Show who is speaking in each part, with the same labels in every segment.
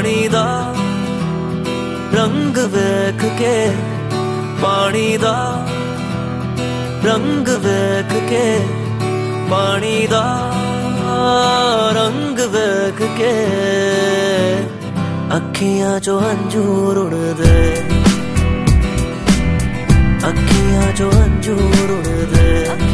Speaker 1: पानी दा रंग वेख के, पानी दा रंग वेख के, पानी दा रंग वेख के, अखियां चो अंजूर उड़दे, अखियां चो अंजूर उड़दे।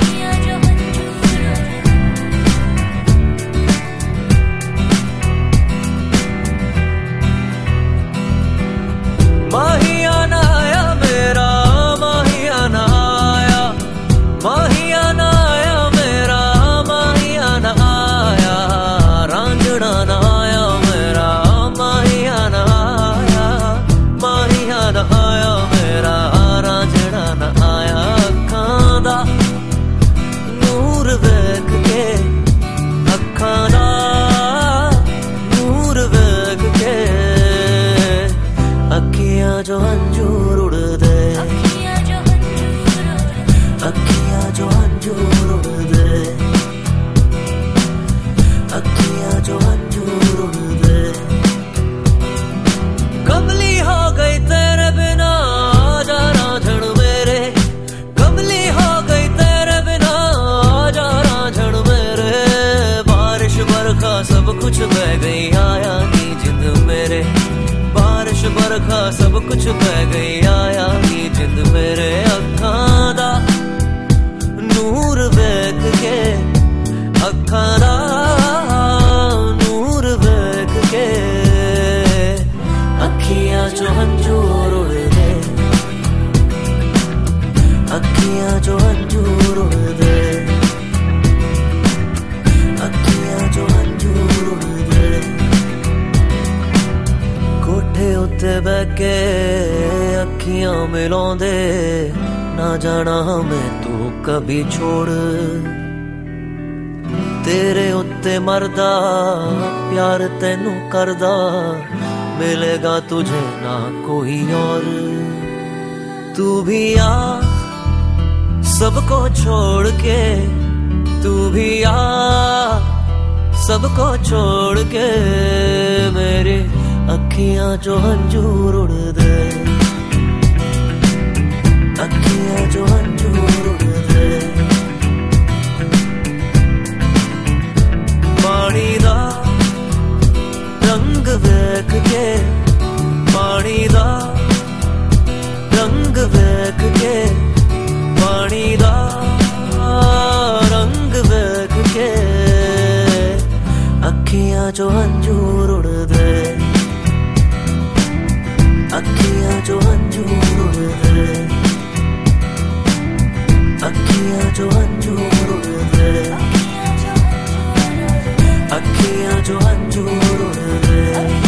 Speaker 1: माहिया ना आया मेरा, माहिया ना आया, माहिया ना आया मेरा, माहिया ना आया, रांझना ना आया मेरा, माहिया ना आया, माहिया ना आया मेरा, रांझना ना आया। अखां दा नूर वेख के, अखां दा नूर वेख के, अखियां जो अंजूर उड़दे, अखियां जो अंजूर उड़दे, अखियां जो अंजूर उड़दे। कमली हो गई तेरे बिना आजा रांझण मेरे, कमली हो गई तेरे बिना आजा रांझण मेरे। बारिश बरखा सब कुछ बह गई, आया नी जिंद मेरे, बारिश बरखा सब कुछ बह गई, आया नी जिंद मेरे। अखां दा नूर वेख के, अखां दा नूर वेख के, अखियां चो अंजूर उड़दे, अखियां चो अंजूर उड़दे, अखियां चो अंजूर उड़दे। कोठे उत्ते बह के अखियां मिलाउंदे, ना जाना मैं तू कभी छोड़, तेरे उत्ते मरदा प्यार तैनू करदा, मिलेगा तुझे ना कोई और। तू भी आ सबको छोड़ के, तू भी आ सबको छोड़ के, मेरे अखियां जो अंजूर उड़दे, अखियां जो अंजूर उड़दे। पानी दा रंग वेख के, पानी दा रंग वेख के, पानी दा रंग वेख के, अखियां जो अंजूर उड़दे, अखियां जो अंजूर उड़दे, अखियां जो अंजूर उड़दे, अखियां जो अंजूर उड़दे,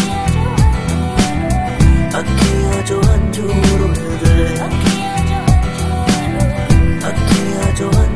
Speaker 1: अखियां जो अंजूर उड़दे, अखियां जो